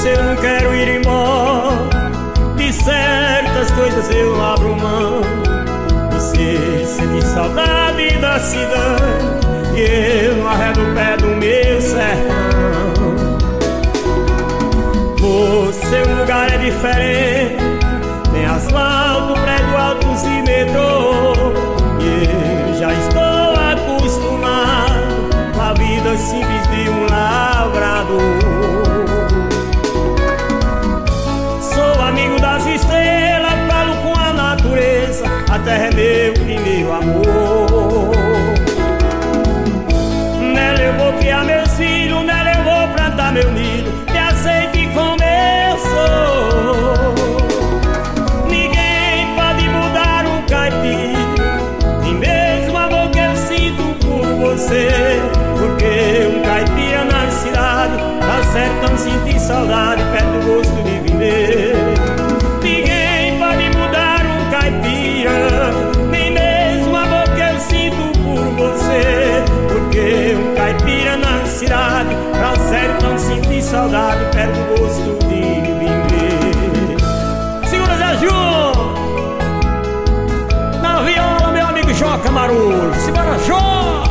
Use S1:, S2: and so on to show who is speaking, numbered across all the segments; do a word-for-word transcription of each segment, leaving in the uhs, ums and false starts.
S1: Moça, eu não quero ir embora, de certas coisas eu abro mão. Você sente saudade da cidade e eu não arredo o pé do meu sertão. Você, o lugar é diferente, tem asfalto, prédio, altos e metrô, e eu já estou acostumado com a vida simples de um lavrador. Sou amigo das estrelas, falo com a natureza, a terra é meu primeiro amor. Nela eu vou criar meus filhos, nela eu vou plantar meu milho, me aceite como eu sou. Ninguém pode mudar um caipira, nem mesmo o amor que eu sinto por você. Porque um caipira na cidade, tá sertão sentir saudade, perde o gosto de viver. Ninguém pode mudar um caipira, nem mesmo o amor que eu sinto por você. Porque um caipira na cidade, tá sertão sentir saudade, perde o gosto de viver. Segura Zé Júnior na viola, meu amigo João Camarulho. Segura João.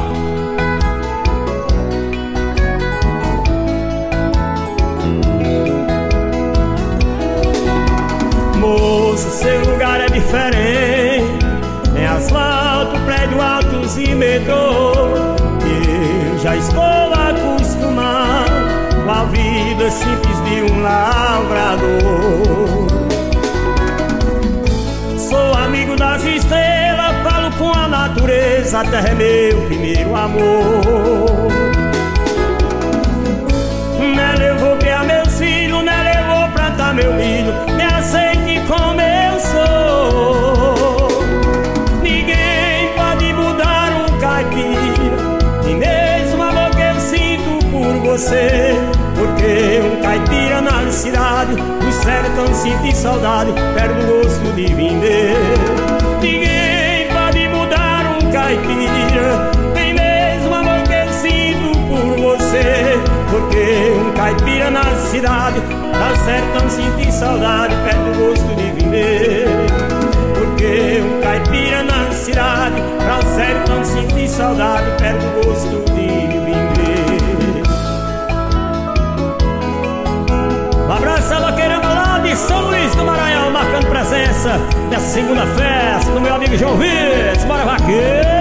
S1: Moço, seu lugar é diferente, tem asfalto, prédio, altos e metrô. Eu já estou acostumado com a vida simples de um lavrador. Sou amigo das estrelas, falo com a natureza, a terra é meu primeiro amor. Nela eu vou criar meus filhos, nela eu vou plantar meu milho, me aceite como eu sou. Ninguém pode mudar um caipira, nem mesmo o amor que eu sinto por você. Porque um caipira na cidade, no sertão sente saudade, perde o gosto de viver. Ninguém pode mudar um caipira, nem mesmo o amor que eu sinto por você. Porque um caipira na cidade, tá sertão sente saudade, perde o gosto de viver. Porque um caipira na cidade, tá sertão sente saudade, perde o gosto de viver. Um abraço a vaqueirama lá de São Luís do Maranhão, marcando presença nessa segunda festa do meu amigo João Vitor. Bora vaqueiro!